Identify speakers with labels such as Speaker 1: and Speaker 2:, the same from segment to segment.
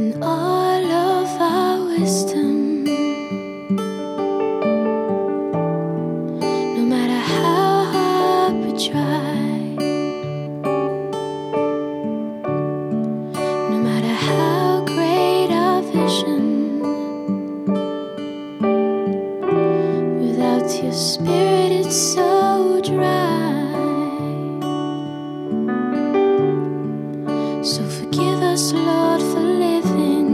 Speaker 1: all of our wisdom, no matter how hard we try, no matter how great our vision, without your spirit it's so dry. So forgive us, Lord, for living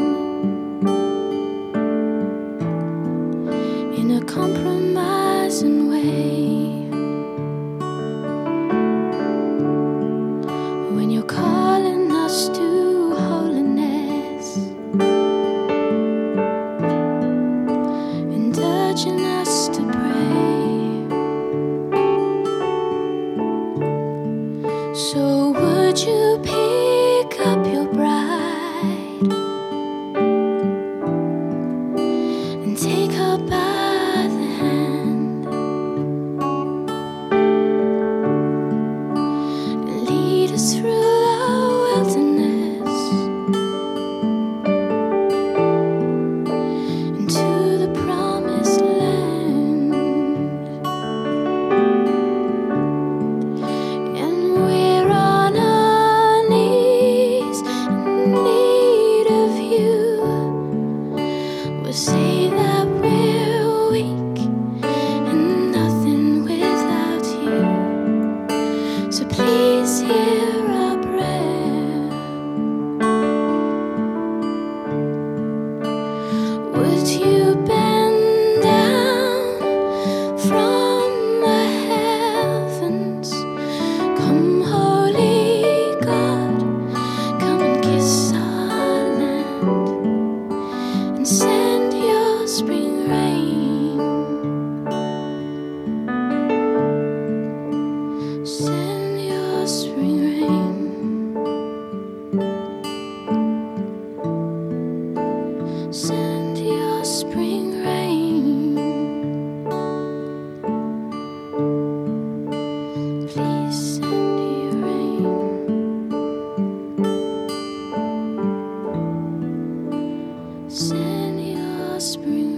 Speaker 1: in a compromising way, when you're calling us to holiness and urging us to pray. So would you pick up your bride and take her by the hand and lead us through the wilderness into the promised land. And we're on our knees in need of you. We'll say that we're weak and nothing without you. So please hear our prayer. Would you bend down from the heavens? Come, Holy God, come and kiss our land and send your spring rain. Send your spring rain. Send your spring rain. Please send your rain. Send your spring